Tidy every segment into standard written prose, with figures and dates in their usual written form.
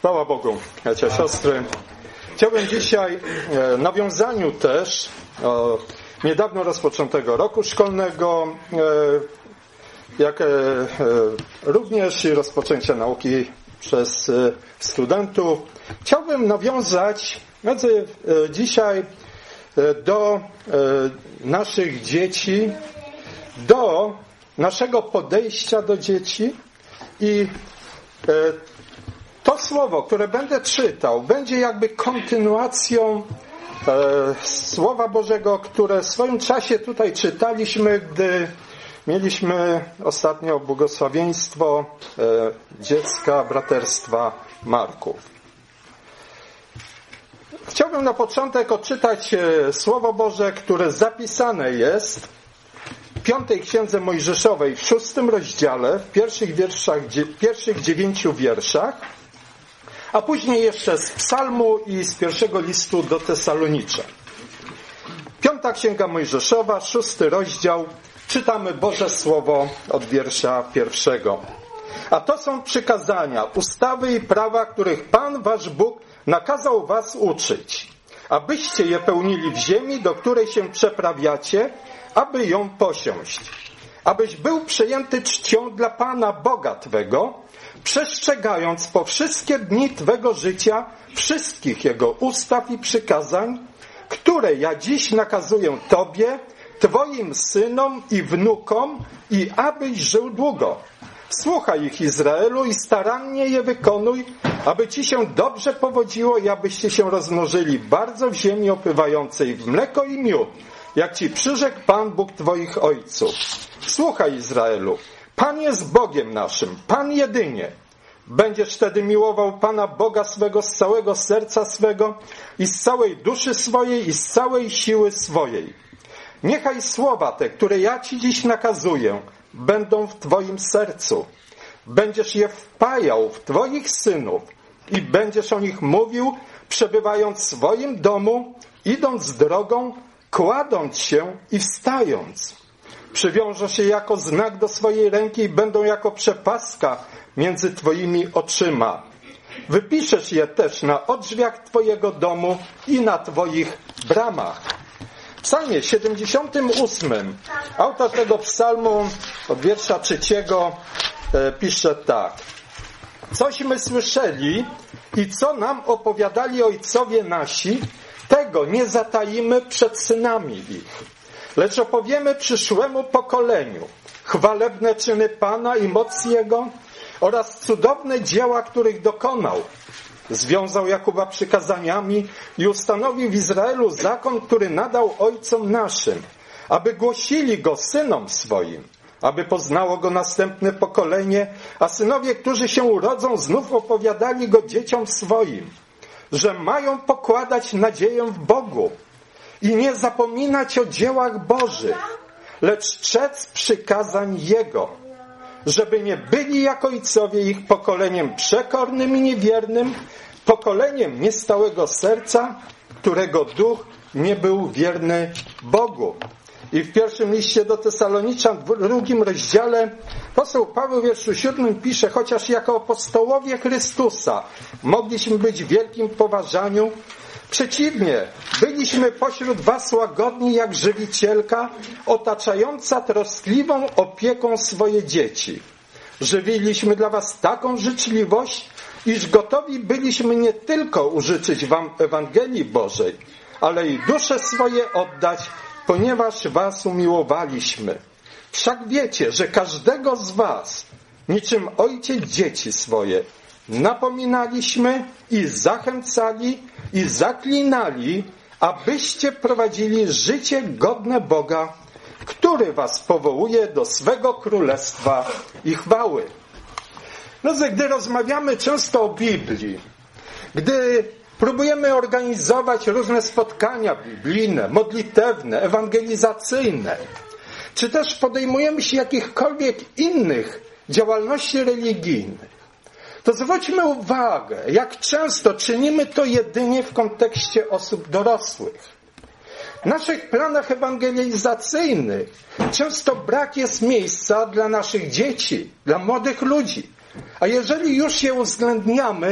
Chwała Bogu, bracia, siostry. Chciałbym dzisiaj w nawiązaniu też niedawno rozpoczętego roku szkolnego, jak również rozpoczęcia nauki przez studentów. Chciałbym nawiązać dzisiaj do naszych dzieci, do naszego podejścia do dzieci i to słowo, które będę czytał, będzie jakby kontynuacją Słowa Bożego, które w swoim czasie tutaj czytaliśmy, gdy mieliśmy ostatnio błogosławieństwo dziecka Braterstwa Marków. Chciałbym na początek odczytać Słowo Boże, które zapisane jest w 5 Księdze Mojżeszowej, w 6 rozdziale, w pierwszych 9 wierszach, a później jeszcze z Psalmu i z pierwszego listu do Tesaloniczan. 5 Księga Mojżeszowa, 6 rozdział, czytamy Boże Słowo od wiersza 1. A to są przykazania, ustawy i prawa, których Pan wasz Bóg nakazał was uczyć, abyście je pełnili w ziemi, do której się przeprawiacie, aby ją posiąść. Abyś był przejęty czcią dla Pana Boga Twego, przestrzegając po wszystkie dni Twego życia wszystkich Jego ustaw i przykazań, które ja dziś nakazuję Tobie, Twoim synom i wnukom, i abyś żył długo. Słuchaj ich, Izraelu, i starannie je wykonuj, aby Ci się dobrze powodziło i abyście się rozmnożyli bardzo w ziemi opływającej w mleko i miód, jak Ci przyrzekł Pan Bóg Twoich ojców. Słuchaj, Izraelu, Pan jest Bogiem naszym, Pan jedynie. Będziesz wtedy miłował Pana Boga swego z całego serca swego i z całej duszy swojej i z całej siły swojej. Niechaj słowa te, które ja Ci dziś nakazuję, będą w Twoim sercu. Będziesz je wpajał w Twoich synów i będziesz o nich mówił, przebywając w swoim domu, idąc drogą, kładąc się i wstając. Przywiążą się jako znak do swojej ręki i będą jako przepaska między Twoimi oczyma. Wypiszesz je też na drzwiach Twojego domu i na Twoich bramach. W psalmie 78 autor tego psalmu od wiersza 3 pisze tak. Cośmy słyszeli i co nam opowiadali ojcowie nasi, tego nie zatajimy przed synami ich, lecz opowiemy przyszłemu pokoleniu chwalebne czyny Pana i moc Jego oraz cudowne dzieła, których dokonał. Związał Jakuba przykazaniami i ustanowił w Izraelu zakon, który nadał ojcom naszym, aby głosili go synom swoim, aby poznało go następne pokolenie, a synowie, którzy się urodzą, znów opowiadali go dzieciom swoim, że mają pokładać nadzieję w Bogu i nie zapominać o dziełach Bożych, lecz strzec przykazań Jego, żeby nie byli jak ojcowie ich pokoleniem przekornym i niewiernym, pokoleniem niestałego serca, którego duch nie był wierny Bogu. I w pierwszym liście do Tesaloniczan, w 2 rozdziale, apostoł Paweł w wierszu 7 pisze, chociaż jako apostołowie Chrystusa mogliśmy być w wielkim poważaniu, przeciwnie, byliśmy pośród was łagodni jak żywicielka, otaczająca troskliwą opieką swoje dzieci. Żywiliśmy dla was taką życzliwość, iż gotowi byliśmy nie tylko użyczyć wam Ewangelii Bożej, ale i dusze swoje oddać, ponieważ was umiłowaliśmy. Wszak wiecie, że każdego z was, niczym ojciec dzieci swoje, napominaliśmy i zachęcali i zaklinali, abyście prowadzili życie godne Boga, który was powołuje do swego królestwa i chwały. Gdy rozmawiamy często o Biblii, gdy próbujemy organizować różne spotkania biblijne, modlitewne, ewangelizacyjne, czy też podejmujemy się jakichkolwiek innych działalności religijnych, to zwróćmy uwagę, jak często czynimy to jedynie w kontekście osób dorosłych. W naszych planach ewangelizacyjnych często brak jest miejsca dla naszych dzieci, dla młodych ludzi. A jeżeli już je uwzględniamy,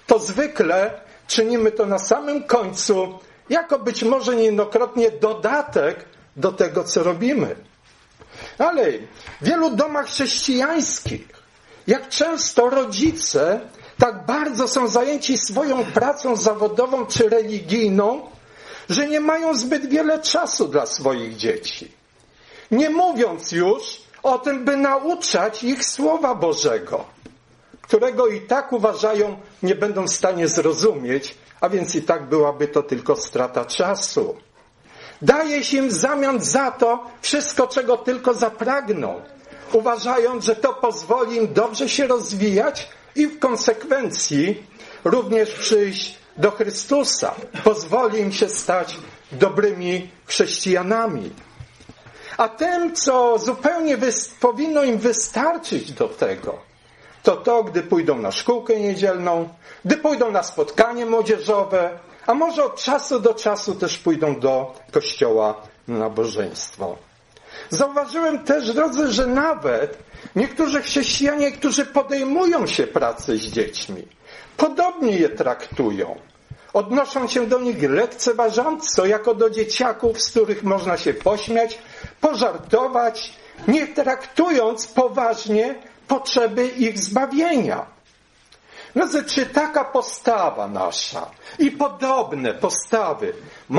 to zwykle czynimy to na samym końcu, jako być może niejednokrotnie dodatek do tego, co robimy. Ale w wielu domach chrześcijańskich, jak często rodzice tak bardzo są zajęci swoją pracą zawodową czy religijną, że nie mają zbyt wiele czasu dla swoich dzieci. Nie mówiąc już o tym, by nauczać ich Słowa Bożego, którego i tak uważają, nie będą w stanie zrozumieć, a więc i tak byłaby to tylko strata czasu. Daje się im w zamian za to wszystko, czego tylko zapragną, uważając, że to pozwoli im dobrze się rozwijać i w konsekwencji również przyjść do Chrystusa. Pozwoli im się stać dobrymi chrześcijanami. A tym, co zupełnie powinno im wystarczyć do tego, to gdy pójdą na szkółkę niedzielną, gdy pójdą na spotkanie młodzieżowe, a może od czasu do czasu też pójdą do kościoła na nabożeństwo. Zauważyłem też, drodzy, że nawet niektórzy chrześcijanie, którzy podejmują się pracy z dziećmi, podobnie je traktują. Odnoszą się do nich lekceważąco, jako do dzieciaków, z których można się pośmiać, pożartować, nie traktując poważnie potrzeby ich zbawienia. Drodzy, czy taka postawa nasza i podobne postawy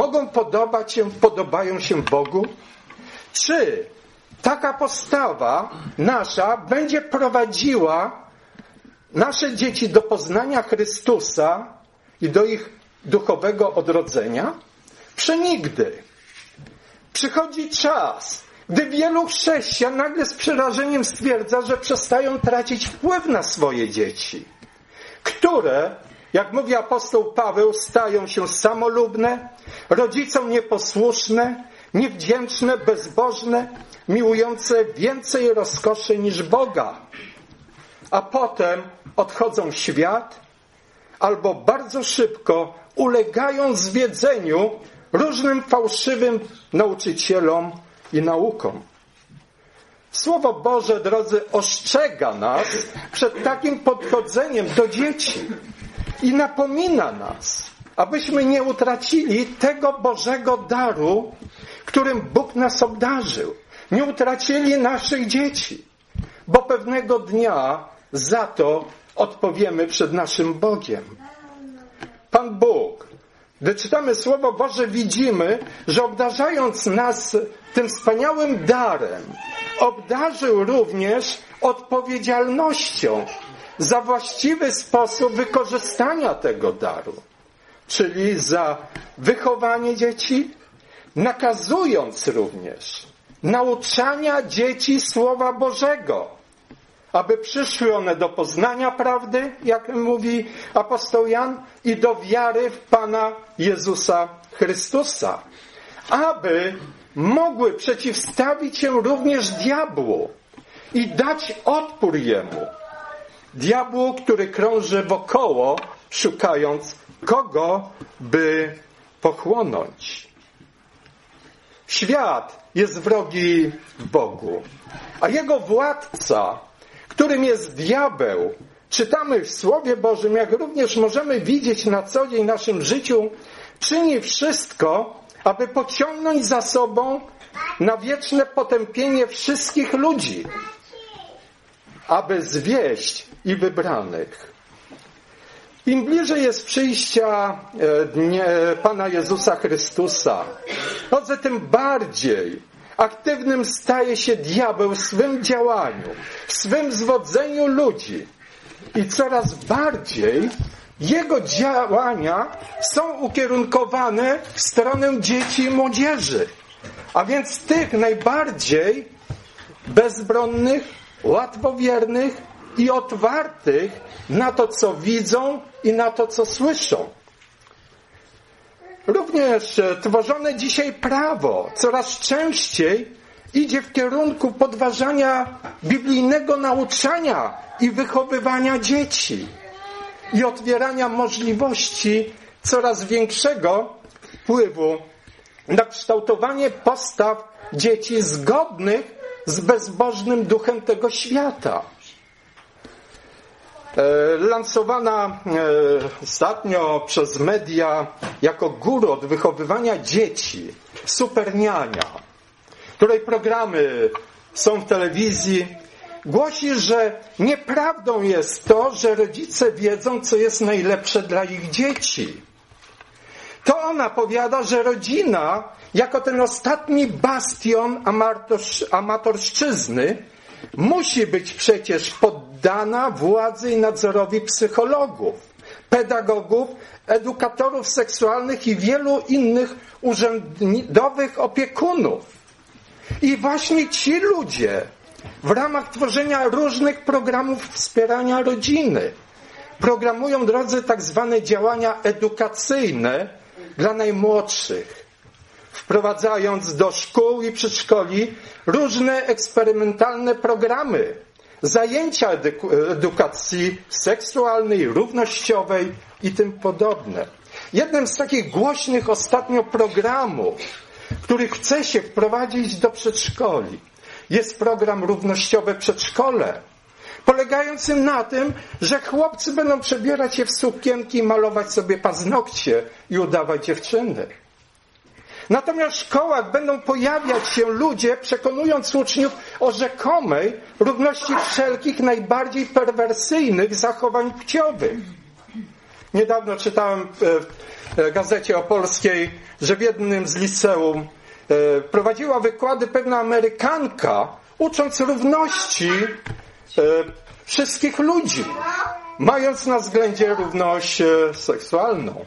podobają się Bogu? Czy taka postawa nasza będzie prowadziła nasze dzieci do poznania Chrystusa i do ich duchowego odrodzenia? Przenigdy. Przychodzi czas, gdy wielu chrześcijan nagle z przerażeniem stwierdza, że przestają tracić wpływ na swoje dzieci, które, jak mówi apostoł Paweł, stają się samolubne, rodzicom nieposłuszne, niewdzięczne, bezbożne, miłujące więcej rozkoszy niż Boga. A potem odchodzą w świat albo bardzo szybko ulegają zwiedzeniu różnym fałszywym nauczycielom i naukom. Słowo Boże, drodzy, ostrzega nas przed takim podchodzeniem do dzieci i napomina nas, abyśmy nie utracili tego Bożego daru, którym Bóg nas obdarzył. Nie utracili naszych dzieci, bo pewnego dnia za to odpowiemy przed naszym Bogiem. Pan Bóg, gdy czytamy Słowo Boże, widzimy, że obdarzając nas tym wspaniałym darem, obdarzył również odpowiedzialnością za właściwy sposób wykorzystania tego daru, czyli za wychowanie dzieci, nakazując również nauczania dzieci Słowa Bożego, aby przyszły one do poznania prawdy, jak mówi apostoł Jan, i do wiary w Pana Jezusa Chrystusa, aby mogły przeciwstawić się również diabłu i dać odpór jemu. Diabłu, który krąży wokoło, szukając kogo by pochłonąć. Świat jest wrogi Bogu, a jego władca, którym jest diabeł, czytamy w Słowie Bożym, jak również możemy widzieć na co dzień w naszym życiu, czyni wszystko, aby pociągnąć za sobą na wieczne potępienie wszystkich ludzi, aby zwieść i wybranych. Im bliżej jest przyjścia Pana Jezusa Chrystusa, tym bardziej aktywnym staje się diabeł w swym działaniu, w swym zwodzeniu ludzi. I coraz bardziej jego działania są ukierunkowane w stronę dzieci i młodzieży. A więc tych najbardziej bezbronnych, łatwowiernych i otwartych na to, co widzą i na to, co słyszą. Również tworzone dzisiaj prawo coraz częściej idzie w kierunku podważania biblijnego nauczania i wychowywania dzieci i otwierania możliwości coraz większego wpływu na kształtowanie postaw dzieci zgodnych z bezbożnym duchem tego świata. lansowana ostatnio przez media jako guru od wychowywania dzieci, Superniania, której programy są w telewizji, głosi, że nieprawdą jest to, że rodzice wiedzą, co jest najlepsze dla ich dzieci. To ona powiada, że rodzina, jako ten ostatni bastion amatorszczyzny, musi być przecież poddana władzy i nadzorowi psychologów, pedagogów, edukatorów seksualnych i wielu innych urzędowych opiekunów. I właśnie ci ludzie w ramach tworzenia różnych programów wspierania rodziny programują, drodzy, tak zwane działania edukacyjne dla najmłodszych, wprowadzając do szkół i przedszkoli różne eksperymentalne programy, zajęcia edukacji seksualnej, równościowej i tym podobne. Jednym z takich głośnych ostatnio programów, który chce się wprowadzić do przedszkoli, jest program Równościowe Przedszkole, polegający na tym, że chłopcy będą przebierać się w sukienki, malować sobie paznokcie i udawać dziewczyny. Natomiast w szkołach będą pojawiać się ludzie, przekonując uczniów o rzekomej równości wszelkich najbardziej perwersyjnych zachowań płciowych. Niedawno czytałem w Gazecie Opolskiej, że w jednym z liceum prowadziła wykłady pewna Amerykanka, ucząc równości wszystkich ludzi, mając na względzie równość seksualną.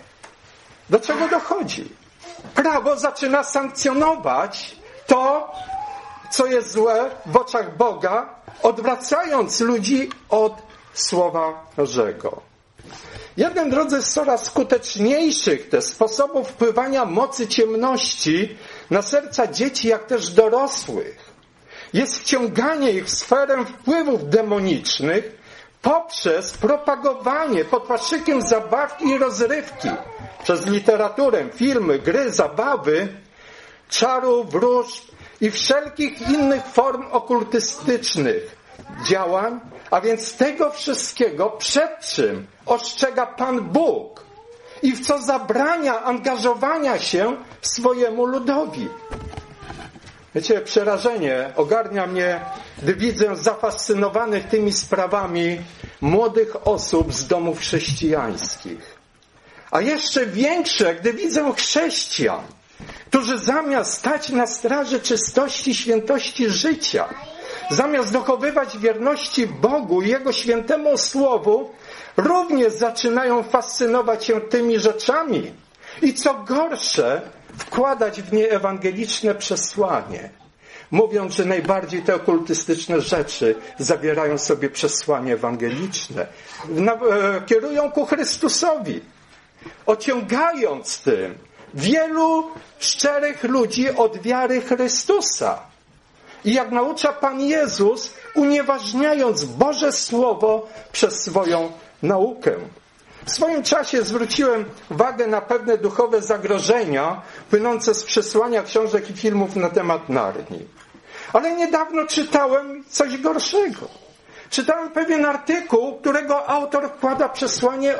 Do czego dochodzi? Prawo zaczyna sankcjonować to, co jest złe w oczach Boga, odwracając ludzi od Słowa Bożego. Jednym, drodzy, z coraz skuteczniejszych sposobów wpływania mocy ciemności na serca dzieci, jak też dorosłych, jest wciąganie ich w sferę wpływów demonicznych poprzez propagowanie pod płaszczykiem zabawki i rozrywki, przez literaturę, filmy, gry, zabawy, czarów, wróżb i wszelkich innych form okultystycznych działań, a więc tego wszystkiego, przed czym ostrzega Pan Bóg i w co zabrania angażowania się swojemu ludowi. Wiecie, przerażenie ogarnia mnie, gdy widzę zafascynowanych tymi sprawami młodych osób z domów chrześcijańskich. A jeszcze większe, gdy widzę chrześcijan, którzy zamiast stać na straży czystości, świętości życia, zamiast dochowywać wierności Bogu i Jego świętemu Słowu, również zaczynają fascynować się tymi rzeczami i co gorsze, wkładać w nie ewangeliczne przesłanie, mówiąc, że najbardziej te okultystyczne rzeczy zawierają sobie przesłanie ewangeliczne, kierują ku Chrystusowi, ociągając tym wielu szczerych ludzi od wiary Chrystusa. I jak naucza Pan Jezus, unieważniając Boże Słowo przez swoją naukę. W swoim czasie zwróciłem uwagę na pewne duchowe zagrożenia płynące z przesłania książek i filmów na temat Narni. Ale niedawno czytałem coś gorszego. Czytałem pewien artykuł, którego autor wkłada przesłanie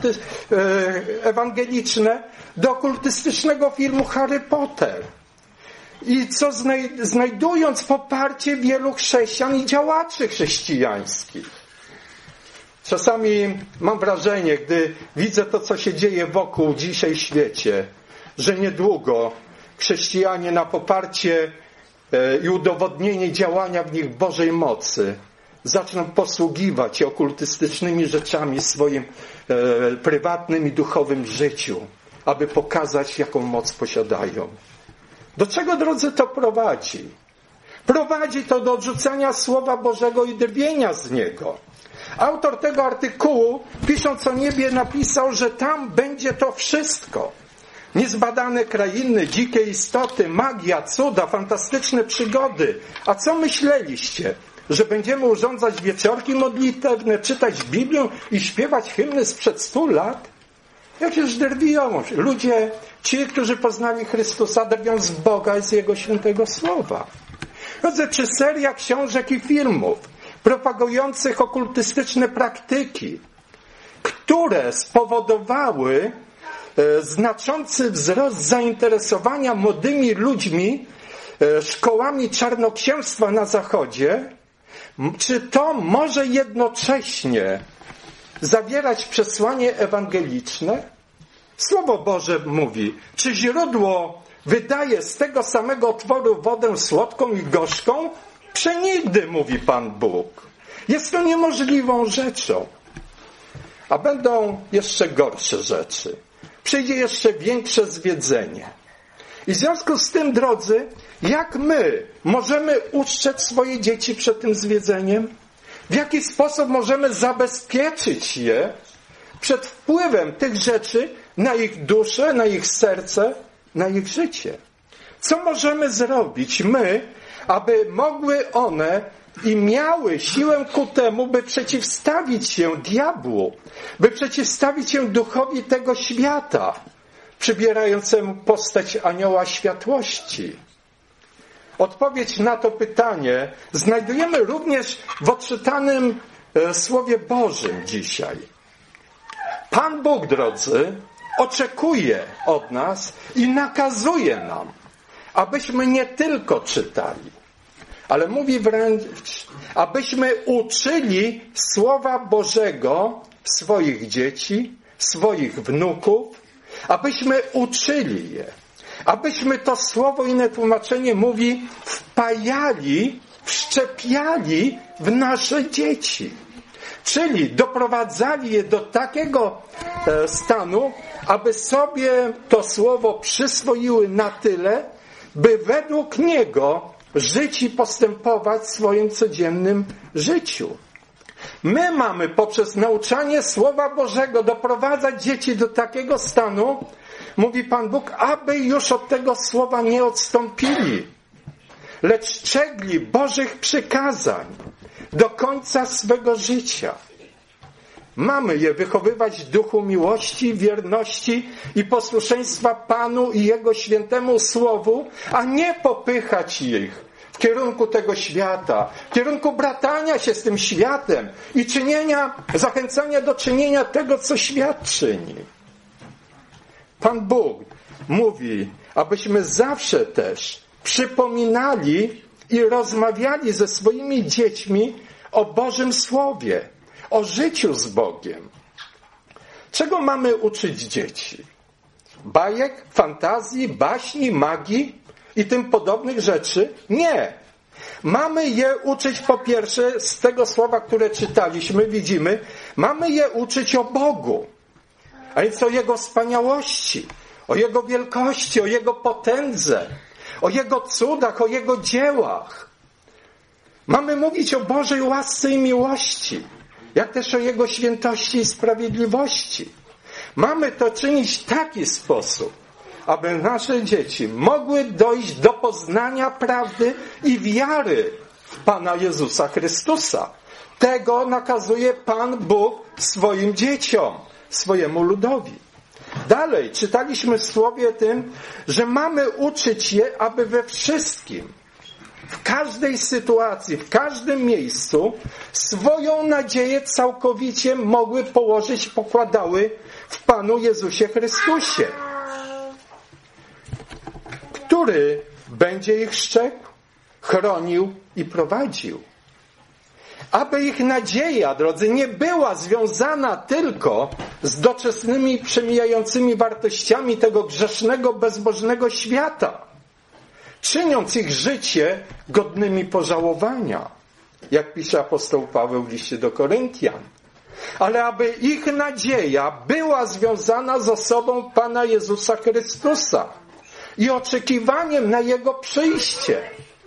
ewangeliczne do okultystycznego filmu Harry Potter. I co znajdując poparcie wielu chrześcijan i działaczy chrześcijańskich. Czasami mam wrażenie, gdy widzę to, co się dzieje wokół dzisiaj w świecie, że niedługo chrześcijanie na poparcie i udowodnienie działania w nich Bożej mocy zaczną posługiwać się okultystycznymi rzeczami w swoim prywatnym i duchowym życiu, aby pokazać, jaką moc posiadają. Do czego, drodzy, to prowadzi? Prowadzi to do odrzucania Słowa Bożego i drwienia z niego. Autor tego artykułu, pisząc o niebie, napisał, że tam będzie to wszystko. Niezbadane krainy, dzikie istoty, magia, cuda, fantastyczne przygody. A co myśleliście? Że będziemy urządzać wieczorki modlitewne, czytać Biblię i śpiewać hymny sprzed 100 lat? Jakież drwią ludzie, ci, którzy poznali Chrystusa, drwią z Boga i z Jego świętego Słowa. Czy seria książek i filmów propagujących okultystyczne praktyki, które spowodowały znaczący wzrost zainteresowania młodymi ludźmi szkołami czarnoksięstwa na Zachodzie, czy to może jednocześnie zawierać przesłanie ewangeliczne? Słowo Boże mówi, czy źródło wydaje z tego samego otworu wodę słodką i gorzką? Przenigdy, mówi Pan Bóg. Jest to niemożliwą rzeczą. A będą jeszcze gorsze rzeczy. Przyjdzie jeszcze większe zwiedzenie. I w związku z tym, drodzy, jak my możemy ustrzec swoje dzieci przed tym zwiedzeniem? W jaki sposób możemy zabezpieczyć je przed wpływem tych rzeczy na ich duszę, na ich serce, na ich życie? Co możemy zrobić my, aby mogły one i miały siłę ku temu, by przeciwstawić się diabłu, by przeciwstawić się duchowi tego świata, przybierającemu postać anioła światłości? Odpowiedź na to pytanie znajdujemy również w odczytanym Słowie Bożym dzisiaj. Pan Bóg, drodzy, oczekuje od nas i nakazuje nam, abyśmy nie tylko czytali, ale mówi wręcz, abyśmy uczyli Słowa Bożego swoich dzieci, swoich wnuków, abyśmy uczyli je, abyśmy to słowo, inne tłumaczenie mówi, wpajali, wszczepiali w nasze dzieci. Czyli doprowadzali je do takiego stanu, aby sobie to słowo przyswoiły na tyle, by według niego żyć i postępować w swoim codziennym życiu. My mamy poprzez nauczanie Słowa Bożego doprowadzać dzieci do takiego stanu, mówi Pan Bóg, aby już od tego słowa nie odstąpili, lecz strzegli Bożych przykazań do końca swego życia. Mamy je wychowywać w duchu miłości, wierności i posłuszeństwa Panu i Jego świętemu Słowu, a nie popychać ich w kierunku tego świata, w kierunku bratania się z tym światem i zachęcania do czynienia tego, co świat czyni. Pan Bóg mówi, abyśmy zawsze też przypominali i rozmawiali ze swoimi dziećmi o Bożym Słowie, o życiu z Bogiem. Czego mamy uczyć dzieci? Bajek, fantazji, baśni, magii i tym podobnych rzeczy? Nie. Mamy je uczyć po pierwsze z tego słowa, które czytaliśmy, widzimy, mamy je uczyć o Bogu, a więc o Jego wspaniałości, o Jego wielkości, o Jego potędze, o Jego cudach, o Jego dziełach. Mamy mówić o Bożej łasce i miłości, jak też o Jego świętości i sprawiedliwości. Mamy to czynić w taki sposób, aby nasze dzieci mogły dojść do poznania prawdy i wiary w Pana Jezusa Chrystusa. Tego nakazuje Pan Bóg swoim dzieciom, swojemu ludowi. Dalej czytaliśmy w Słowie tym, że mamy uczyć je, aby we wszystkim, w każdej sytuacji, w każdym miejscu swoją nadzieję całkowicie mogły pokładały w Panu Jezusie Chrystusie, który będzie ich strzegł, chronił i prowadził. Aby ich nadzieja, drodzy, nie była związana tylko z doczesnymi, przemijającymi wartościami tego grzesznego, bezbożnego świata, czyniąc ich życie godnymi pożałowania, jak pisze apostoł Paweł w liście do Koryntian. Ale aby ich nadzieja była związana z osobą Pana Jezusa Chrystusa i oczekiwaniem na Jego przyjście.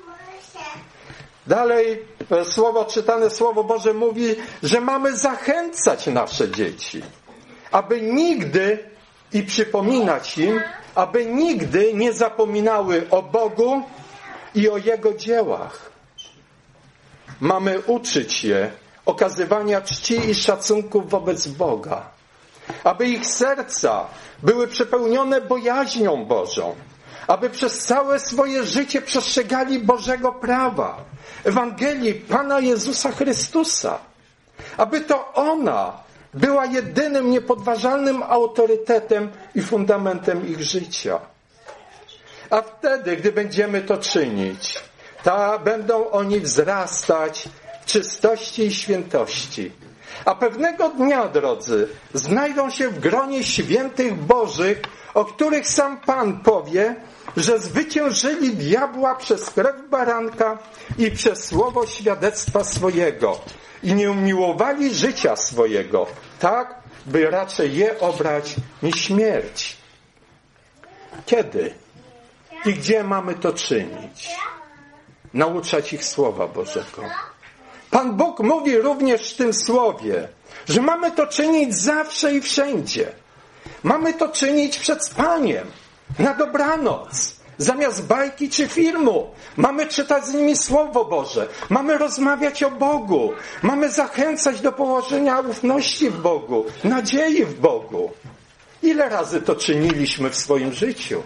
Dalej czytane Słowo Boże mówi, że mamy zachęcać nasze dzieci, aby nigdy i przypominać im, aby nigdy nie zapominały o Bogu i o Jego dziełach. Mamy uczyć je okazywania czci i szacunku wobec Boga, aby ich serca były przepełnione bojaźnią Bożą, aby przez całe swoje życie przestrzegali Bożego prawa, Ewangelii Pana Jezusa Chrystusa. Aby to ona była jedynym niepodważalnym autorytetem i fundamentem ich życia. A wtedy, gdy będziemy to czynić, będą oni wzrastać w czystości i świętości. A pewnego dnia, drodzy, znajdą się w gronie świętych Bożych, o których sam Pan powie, że zwyciężyli diabła przez krew baranka i przez słowo świadectwa swojego i nie umiłowali życia swojego, tak, by raczej je obrać niż śmierć. Kiedy i gdzie mamy to czynić? Nauczać ich Słowa Bożego. Pan Bóg mówi również w tym Słowie, że mamy to czynić zawsze i wszędzie. Mamy to czynić przed Paniem, na dobranoc, zamiast bajki czy filmu. Mamy czytać z nimi Słowo Boże. Mamy rozmawiać o Bogu. Mamy zachęcać do położenia ufności w Bogu, nadziei w Bogu. Ile razy to czyniliśmy w swoim życiu?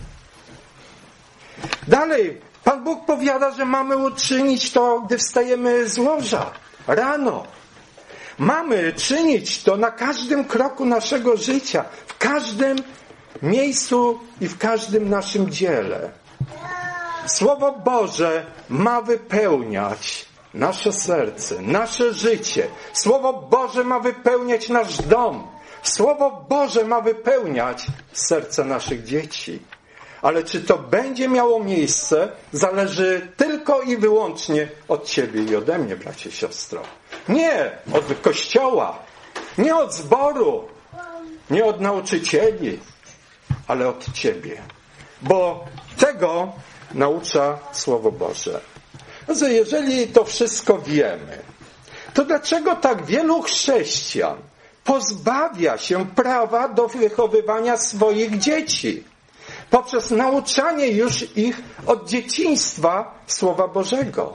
Dalej, Pan Bóg powiada, że mamy uczynić to, gdy wstajemy z łoża, rano. Mamy czynić to na każdym kroku naszego życia, w każdym miejscu i w każdym naszym dziele. Słowo Boże ma wypełniać nasze serce, nasze życie. Słowo Boże ma wypełniać nasz dom. Słowo Boże ma wypełniać serce naszych dzieci. Ale czy to będzie miało miejsce, zależy tylko i wyłącznie od Ciebie i ode mnie, bracie, siostro. Nie od Kościoła, nie od zboru, nie od nauczycieli, ale od Ciebie. Bo tego naucza Słowo Boże. Jeżeli to wszystko wiemy, to dlaczego tak wielu chrześcijan pozbawia się prawa do wychowywania swoich dzieci poprzez nauczanie już ich od dzieciństwa Słowa Bożego,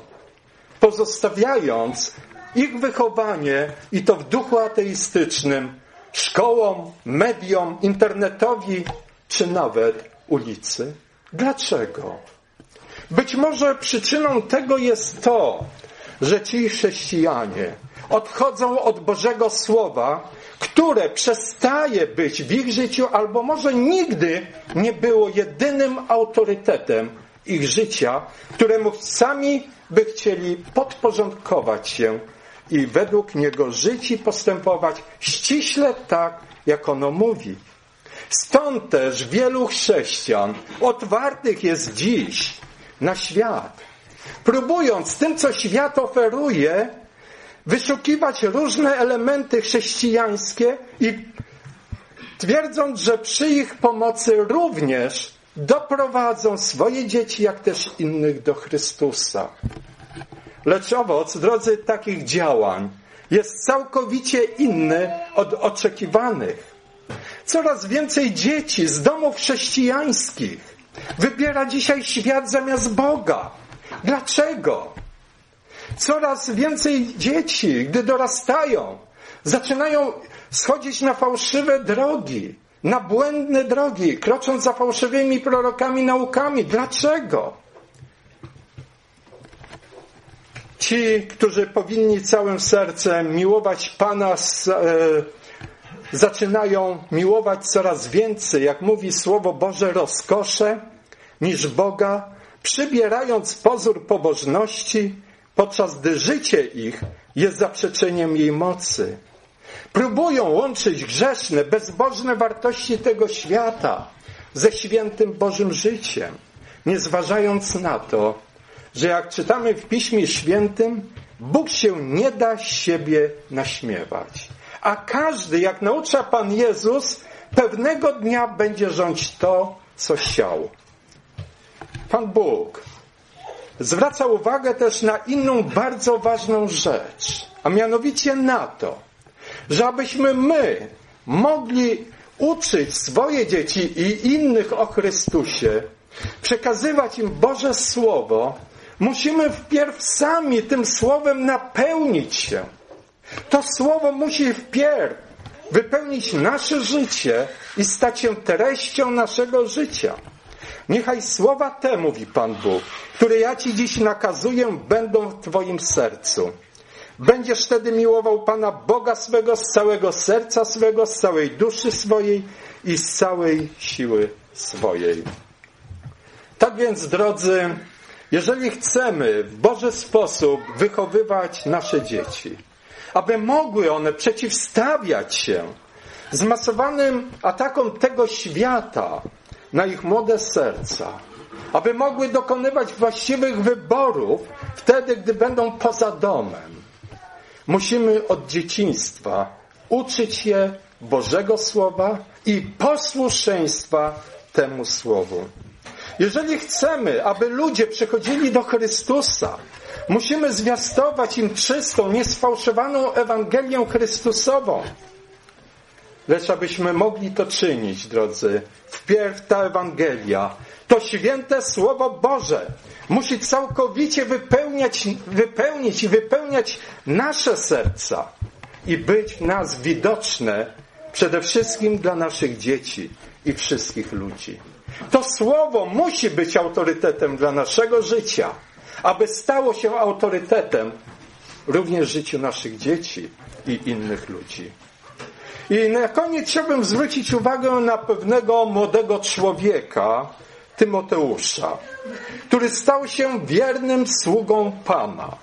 pozostawiając ich wychowanie i to w duchu ateistycznym szkołom, mediom, internetowi czy nawet ulicy? Dlaczego? Być może przyczyną tego jest to, że ci chrześcijanie odchodzą od Bożego Słowa, które przestaje być w ich życiu albo może nigdy nie było jedynym autorytetem ich życia, któremu sami by chcieli podporządkować się i według niego żyć i postępować ściśle tak, jak ono mówi. Stąd też wielu chrześcijan otwartych jest dziś na świat. Próbując tym, co świat oferuje, wyszukiwać różne elementy chrześcijańskie i twierdząc, że przy ich pomocy również doprowadzą swoje dzieci, jak też innych do Chrystusa. Lecz owoc, drodzy, takich działań jest całkowicie inny od oczekiwanych. Coraz więcej dzieci z domów chrześcijańskich wybiera dzisiaj świat zamiast Boga. Dlaczego? Coraz więcej dzieci, gdy dorastają, zaczynają schodzić na fałszywe drogi, na błędne drogi, krocząc za fałszywymi prorokami, naukami. Dlaczego? Ci, którzy powinni całym sercem miłować Pana, zaczynają miłować coraz więcej, jak mówi Słowo Boże, rozkosze niż Boga, przybierając pozór pobożności, podczas gdy życie ich jest zaprzeczeniem jej mocy. Próbują łączyć grzeszne, bezbożne wartości tego świata ze świętym Bożym życiem, nie zważając na to, że jak czytamy w Piśmie Świętym, Bóg się nie da z siebie naśmiewać. A każdy, jak naucza Pan Jezus, pewnego dnia będzie rządzić to, co chciał. Pan Bóg zwraca uwagę też na inną bardzo ważną rzecz, a mianowicie na to, że abyśmy my mogli uczyć swoje dzieci i innych o Chrystusie, przekazywać im Boże Słowo, musimy wpierw sami tym Słowem napełnić się. To Słowo musi wpierw wypełnić nasze życie i stać się treścią naszego życia. Niechaj słowa te, mówi Pan Bóg, które ja Ci dziś nakazuję, będą w Twoim sercu. Będziesz wtedy miłował Pana Boga swego z całego serca swego, z całej duszy swojej i z całej siły swojej. Tak więc, drodzy, jeżeli chcemy w Boży sposób wychowywać nasze dzieci, aby mogły one przeciwstawiać się zmasowanym atakom tego świata na ich młode serca, aby mogły dokonywać właściwych wyborów wtedy, gdy będą poza domem, musimy od dzieciństwa uczyć je Bożego Słowa i posłuszeństwa temu Słowu. Jeżeli chcemy, aby ludzie przychodzili do Chrystusa, musimy zwiastować im czystą, niesfałszowaną Ewangelię Chrystusową. Lecz abyśmy mogli to czynić, drodzy, wpierw ta Ewangelia, to święte Słowo Boże musi całkowicie wypełnić i wypełniać nasze serca i być w nas widoczne przede wszystkim dla naszych dzieci i wszystkich ludzi. To Słowo musi być autorytetem dla naszego życia, aby stało się autorytetem również w życiu naszych dzieci i innych ludzi. I na koniec chciałbym zwrócić uwagę na pewnego młodego człowieka, Tymoteusza, który stał się wiernym sługą Pana.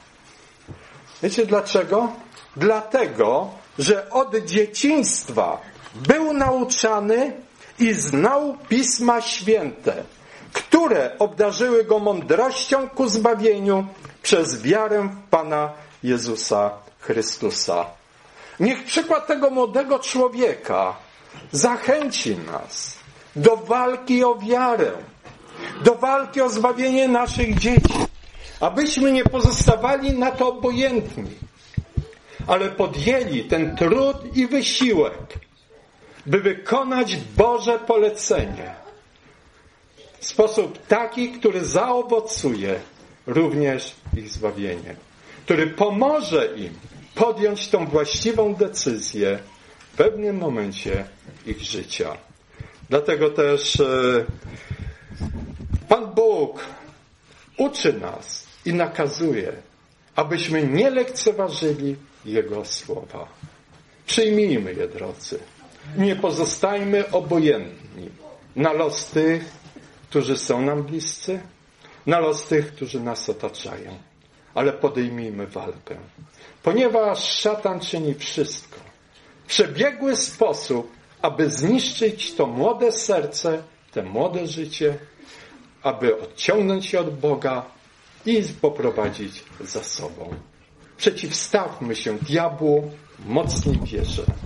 Wiecie dlaczego? Dlatego, że od dzieciństwa był nauczany i znał Pisma Święte, które obdarzyły go mądrością ku zbawieniu przez wiarę w Pana Jezusa Chrystusa. Niech przykład tego młodego człowieka zachęci nas do walki o wiarę, do walki o zbawienie naszych dzieci, abyśmy nie pozostawali na to obojętni, ale podjęli ten trud i wysiłek, by wykonać Boże polecenie w sposób taki, który zaowocuje również ich zbawieniem, który pomoże im podjąć tą właściwą decyzję w pewnym momencie ich życia. Dlatego też Pan Bóg uczy nas i nakazuje, abyśmy nie lekceważyli Jego słowa. Przyjmijmy je, drodzy. Nie pozostajmy obojętni na los tych, którzy są nam bliscy, na los tych, którzy nas otaczają. Ale podejmijmy walkę. Ponieważ szatan czyni wszystko w przebiegły sposób, aby zniszczyć to młode serce, te młode życie, aby odciągnąć je od Boga i poprowadzić za sobą. Przeciwstawmy się diabłu mocniej wierze.